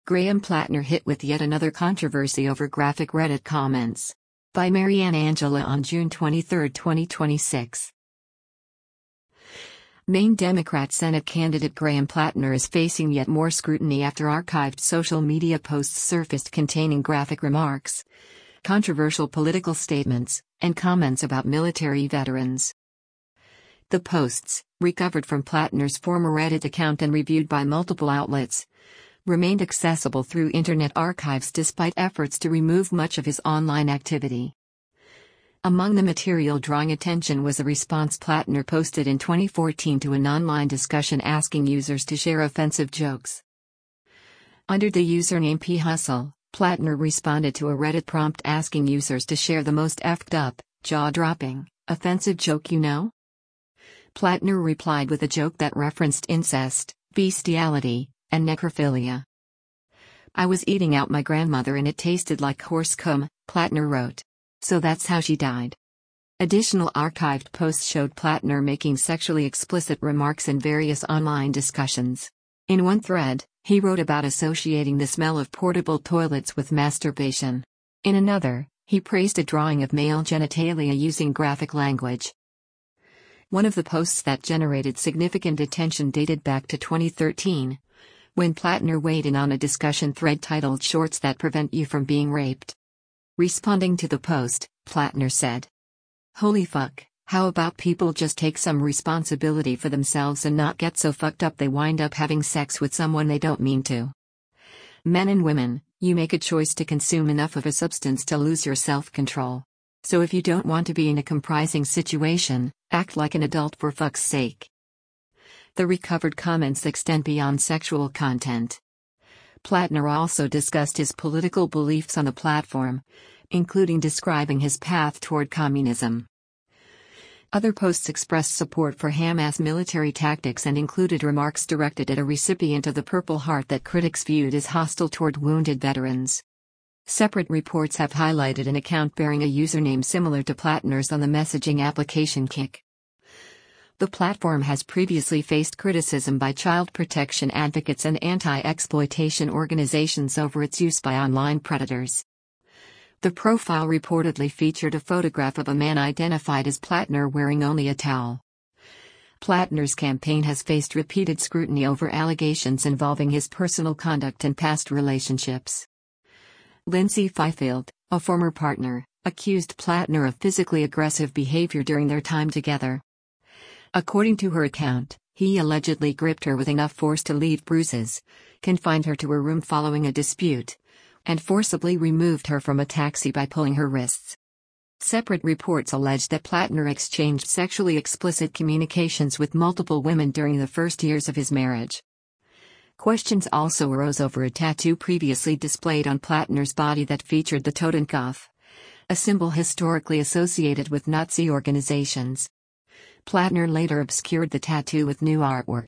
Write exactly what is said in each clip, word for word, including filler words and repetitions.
Graham Plattner hit with yet another controversy over graphic Reddit comments. By Marianne Angela on June twenty-third, twenty twenty-six. Maine Democrat Senate candidate Graham Plattner is facing yet more scrutiny after archived social media posts surfaced containing graphic remarks, controversial political statements, and comments about military veterans. The posts, recovered from Plattner's former Reddit account and reviewed by multiple outlets, remained accessible through Internet archives despite efforts to remove much of his online activity. Among the material drawing attention was a response Plattner posted in twenty fourteen to an online discussion asking users to share offensive jokes. Under the username P Hustle, Plattner responded to a Reddit prompt asking users to share the most effed up, jaw-dropping, offensive joke you know. Plattner replied with a joke that referenced incest, bestiality, and necrophilia. "I was eating out my grandmother and it tasted like horse cum," Plattner wrote. "So that's how she died." Additional archived posts showed Plattner making sexually explicit remarks in various online discussions. In one thread, he wrote about associating the smell of portable toilets with masturbation. In another, he praised a drawing of male genitalia using graphic language. One of the posts that generated significant attention dated back to twenty thirteen, when Plattner weighed in on a discussion thread titled "Shorts That Prevent You from Being Raped." Responding to the post, Plattner said, "Holy fuck, how about people just take some responsibility for themselves and not get so fucked up they wind up having sex with someone they don't mean to? Men and women, you make a choice to consume enough of a substance to lose your self-control. So if you don't want to be in a comprising situation, act like an adult for fuck's sake." The recovered comments extend beyond sexual content. Plattner also discussed his political beliefs on the platform, including describing his path toward communism. Other posts expressed support for Hamas military tactics and included remarks directed at a recipient of the Purple Heart that critics viewed as hostile toward wounded veterans. Separate reports have highlighted an account bearing a username similar to Plattner's on the messaging application Kik. The platform has previously faced criticism by child protection advocates and anti-exploitation organizations over its use by online predators. The profile reportedly featured a photograph of a man identified as Plattner wearing only a towel. Plattner's campaign has faced repeated scrutiny over allegations involving his personal conduct and past relationships. Lindsay Fifield, a former partner, accused Plattner of physically aggressive behavior during their time together. According to her account, he allegedly gripped her with enough force to leave bruises, confined her to her room following a dispute, and forcibly removed her from a taxi by pulling her wrists. Separate reports allege that Plattner exchanged sexually explicit communications with multiple women during the first years of his marriage. Questions also arose over a tattoo previously displayed on Plattner's body that featured the Totenkopf, a symbol historically associated with Nazi organizations. Plattner later obscured the tattoo with new artwork.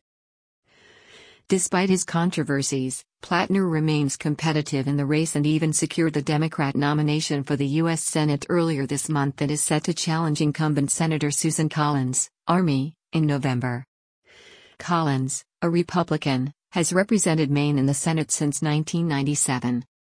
Despite his controversies, Plattner remains competitive in the race and even secured the Democrat nomination for the U S Senate earlier this month and is set to challenge incumbent Senator Susan Collins, Army, in November. Collins, a Republican, has represented Maine in the Senate since nineteen ninety-seven.